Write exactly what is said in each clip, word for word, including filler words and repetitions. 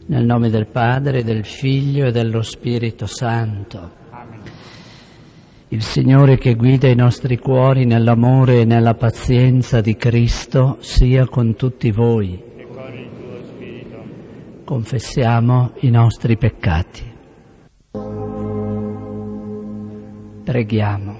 Nel nome del Padre, del Figlio e dello Spirito Santo. Amen. Il Signore che guida i nostri cuori nell'amore e nella pazienza di Cristo sia con tutti voi. E con il tuo spirito. Confessiamo i nostri peccati. Preghiamo.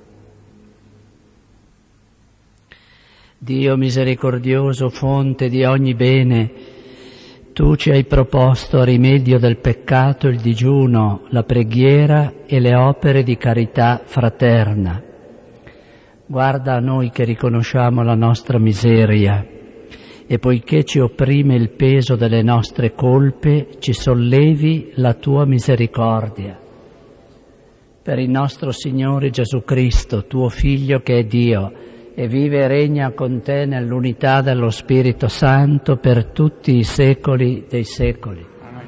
Dio misericordioso, fonte di ogni bene, Tu ci hai proposto a rimedio del peccato il digiuno, la preghiera e le opere di carità fraterna. Guarda a noi che riconosciamo la nostra miseria e poiché ci opprime il peso delle nostre colpe, ci sollevi la Tua misericordia. Per il nostro Signore Gesù Cristo, Tuo Figlio che è Dio, e vive e regna con Te nell'unità dello Spirito Santo per tutti i secoli dei secoli. Amen.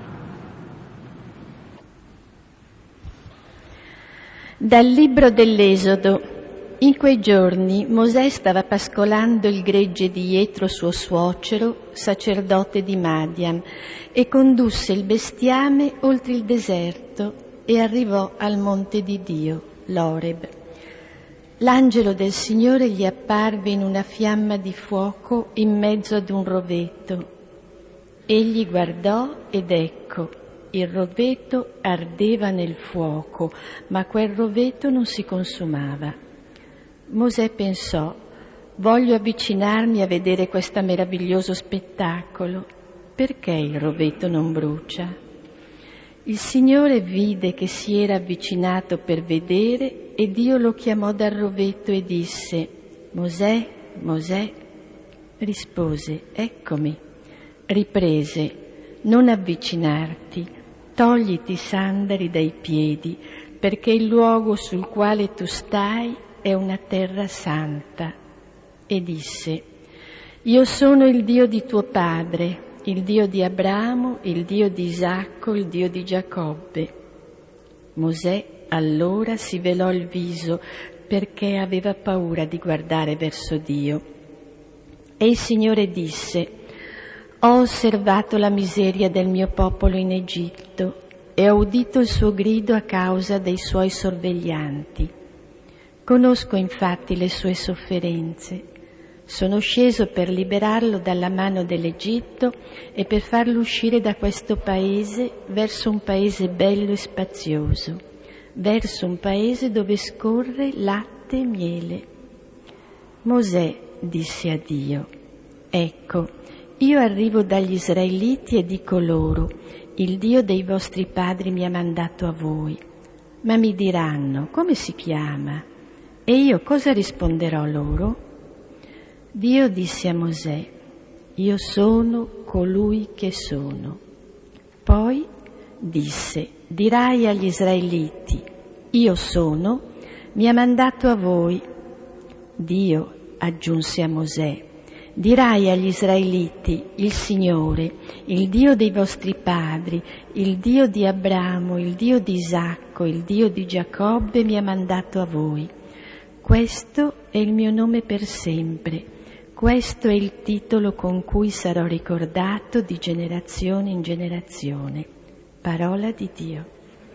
Dal libro dell'Esodo. In quei giorni Mosè stava pascolando il gregge di Jetro suo suocero, sacerdote di Madian, e condusse il bestiame oltre il deserto e arrivò al monte di Dio, l'Oreb. L'angelo del Signore gli apparve in una fiamma di fuoco in mezzo ad un roveto. Egli guardò ed ecco, il roveto ardeva nel fuoco, ma quel roveto non si consumava. Mosè pensò: voglio avvicinarmi a vedere questo meraviglioso spettacolo. Perché il roveto non brucia? Il Signore vide che si era avvicinato per vedere e Dio lo chiamò dal roveto e disse: Mosè, Mosè. Rispose: eccomi. Riprese: non avvicinarti, togliti i sandali dai piedi, perché il luogo sul quale tu stai è una terra santa. E disse: io sono il Dio di tuo padre, il Dio di Abramo, il Dio di Isacco, il Dio di Giacobbe. Mosè allora si velò il viso perché aveva paura di guardare verso Dio. E il Signore disse: ho osservato la miseria del mio popolo in Egitto e ho udito il suo grido a causa dei suoi sorveglianti. Conosco infatti le sue sofferenze. Sono sceso per liberarlo dalla mano dell'Egitto e per farlo uscire da questo paese verso un paese bello e spazioso, verso un paese dove scorre latte e miele. Mosè disse a Dio: ecco, io arrivo dagli Israeliti e dico loro: il Dio dei vostri padri mi ha mandato a voi. Ma mi diranno: come si chiama? E io cosa risponderò loro? Dio disse a Mosè: io sono colui che sono. Poi disse: dirai agli Israeliti: io sono, mi ha mandato a voi. Dio aggiunse a Mosè: dirai agli Israeliti: il Signore, il Dio dei vostri padri, il Dio di Abramo, il Dio di Isacco, il Dio di Giacobbe mi ha mandato a voi. Questo è il mio nome per sempre. Questo è il titolo con cui sarò ricordato di generazione in generazione. Parola di Dio.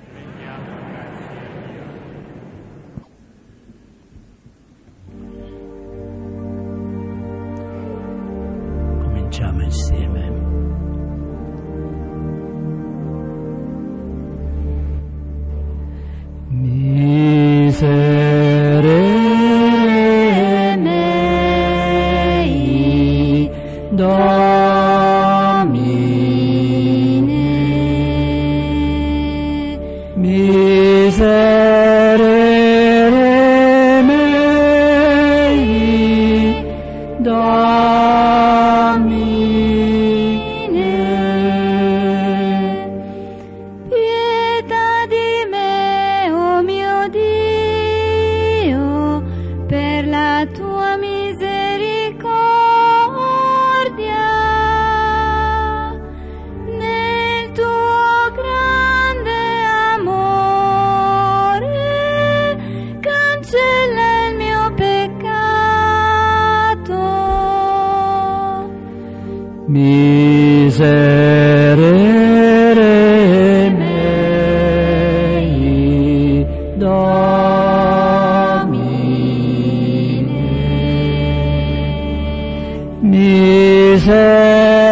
Cominciamo insieme. Miserere mei, Domine, miserere mei, Domine, pietà di me, o mio Dio, per la tua misericordia, nel tuo grande amore, cancella il mio peccato. miserere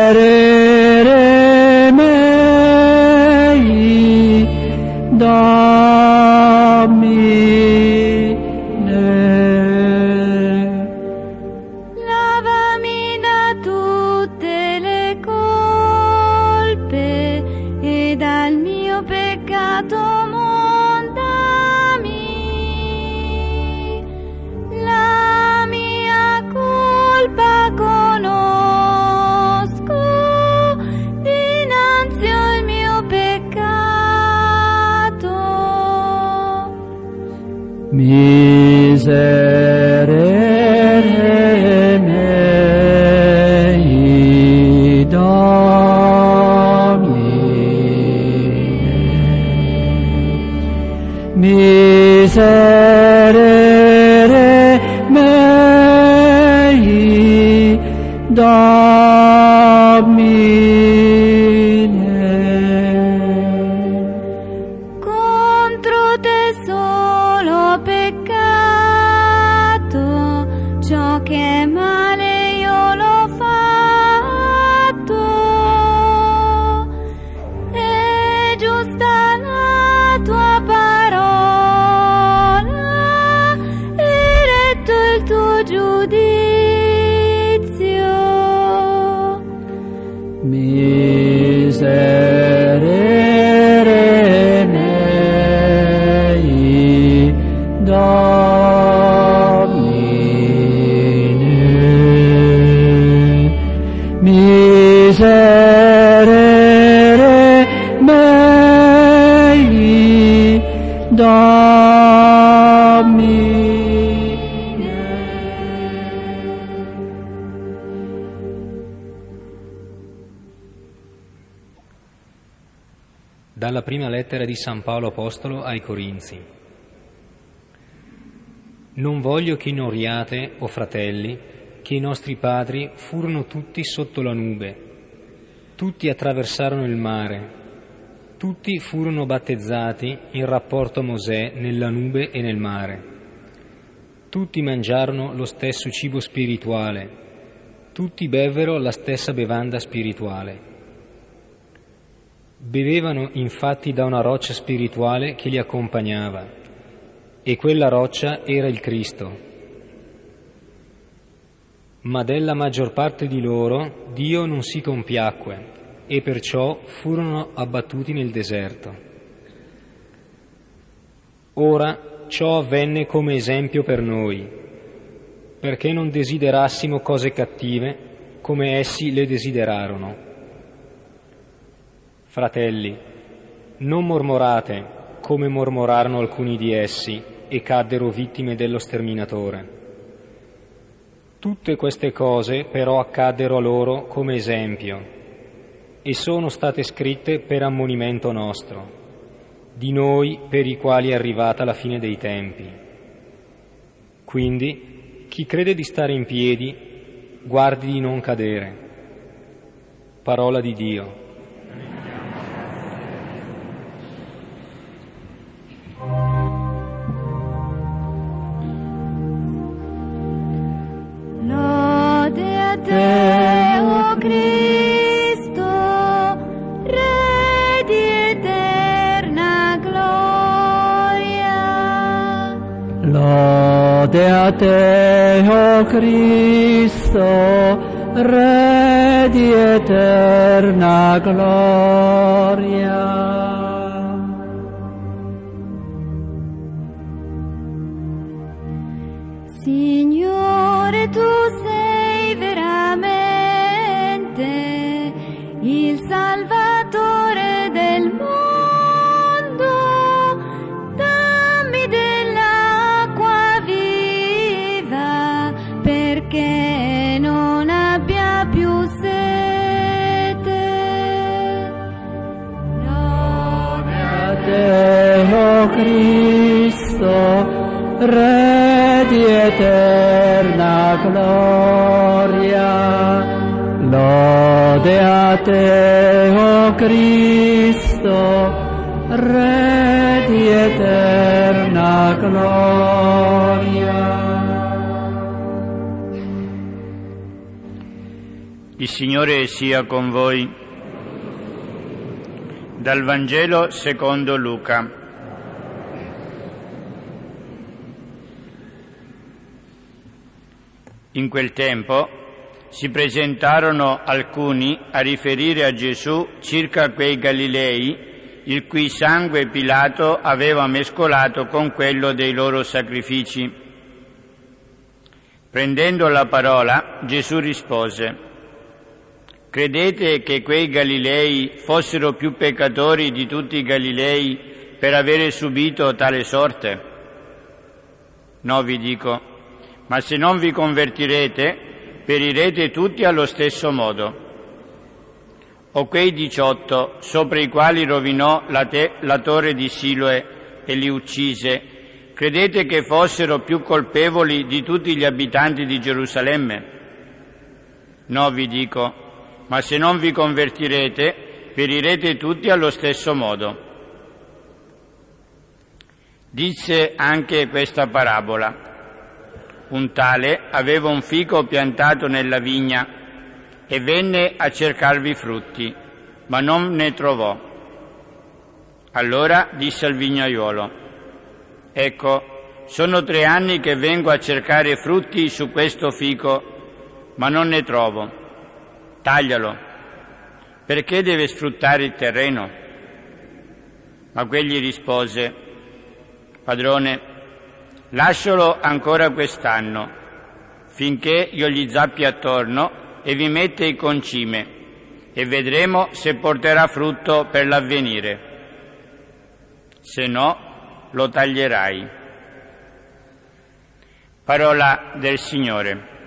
miserere mei, Domine. Lavami da tutte le colpe e dal mio peccato mondami. La mia colpa conosco, dinanzi al mio peccato. Miserere mei, Domine. Miserere mei, Domine. Contro te solo ho peccato, ciò che è male io l'ho fatto. È giusta la tua parola, e retto il tuo giudizio. Miserere mei, Domine. Miserere mei, Dalla prima lettera di San Paolo Apostolo ai Corinzi. Non voglio che ignoriate, o fratelli, che i nostri padri furono tutti sotto la nube, tutti attraversarono il mare, tutti furono battezzati in rapporto a Mosè nella nube e nel mare, tutti mangiarono lo stesso cibo spirituale, tutti bevvero la stessa bevanda spirituale. Bevevano infatti da una roccia spirituale che li accompagnava, e quella roccia era il Cristo. Ma della maggior parte di loro Dio non si compiacque, e perciò furono abbattuti nel deserto. Ora ciò avvenne come esempio per noi, perché non desiderassimo cose cattive come essi le desiderarono. Fratelli, non mormorate come mormorarono alcuni di essi e caddero vittime dello sterminatore. Tutte queste cose però accaddero a loro come esempio e sono state scritte per ammonimento nostro, di noi per i quali è arrivata la fine dei tempi. Quindi chi crede di stare in piedi, guardi di non cadere. Parola di Dio. Lode a te, o Cristo, Re di eterna gloria. Lode a te, o Cristo, Re di eterna gloria. Signore, tu sei veramente il Salvatore del mondo. Dammi dell'acqua viva perché non abbia più sete. Lode a te, o Cristo, Re di eterna gloria. Lode a te, o Cristo, Re di eterna gloria. Il Il Signore sia con voi. Dal Vangelo secondo Luca. In quel tempo si presentarono alcuni a riferire a Gesù circa quei Galilei il cui sangue Pilato aveva mescolato con quello dei loro sacrifici. Prendendo la parola, Gesù rispose: credete che quei Galilei fossero più peccatori di tutti i Galilei per avere subito tale sorte? No, vi dico, ma se non vi convertirete, perirete tutti allo stesso modo. O quei diciotto sopra i quali rovinò la, te- la torre di Siloe e li uccise, credete che fossero più colpevoli di tutti gli abitanti di Gerusalemme? No, vi dico, ma se non vi convertirete, perirete tutti allo stesso modo. Disse anche questa parabola: un tale aveva un fico piantato nella vigna e venne a cercarvi frutti, ma non ne trovò. Allora disse al vignaiolo: ecco, sono tre anni che vengo a cercare frutti su questo fico, ma non ne trovo. Taglialo, perché deve sfruttare il terreno? Ma quegli rispose: padrone, lascialo ancora quest'anno, finché io gli zappi attorno e vi mette il concime, e vedremo se porterà frutto per l'avvenire. Se no, lo taglierai. Parola del Signore.